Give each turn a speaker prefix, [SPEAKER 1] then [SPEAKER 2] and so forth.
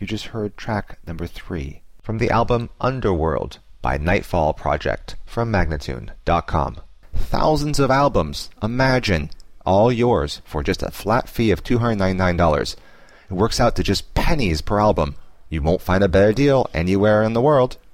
[SPEAKER 1] You just heard track number 3 from the album Underworld by Nightfall Project from Magnatune.com. Thousands of albums, imagine, all yours for just a flat fee of $299. It works out to just pennies per album. You won't find a better deal anywhere in the world.